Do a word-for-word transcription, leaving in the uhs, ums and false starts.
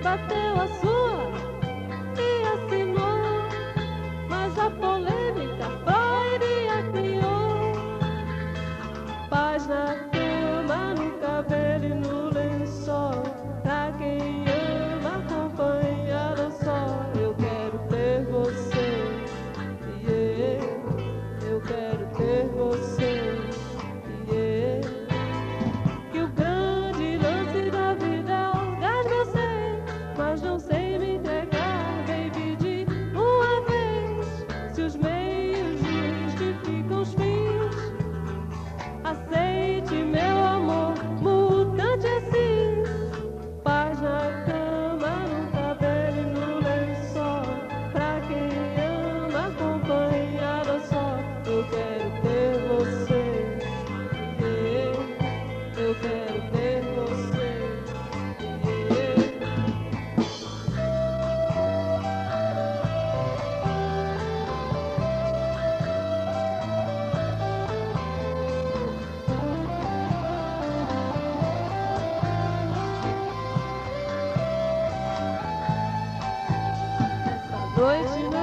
bateu a sua e assinou, mas a polêmica Freud a criou. Paz na cama, no cabelo e no lençol, pra quem ama acompanhada só. Eu quero ter você, yeah. Eu quero ter você, yeah. Que o grande lance da vida é o orgasmo, eu sei, mas não sei me entregar, baby, de uma vez. Se os meios justificam os fins, aceite meu amor, mutante assim. Paz na cama, no cabelo e no lençol, pra quem ama acompanhada só. Eu quero ter você, yeah. Eu quero ter você, yeah. Essa noite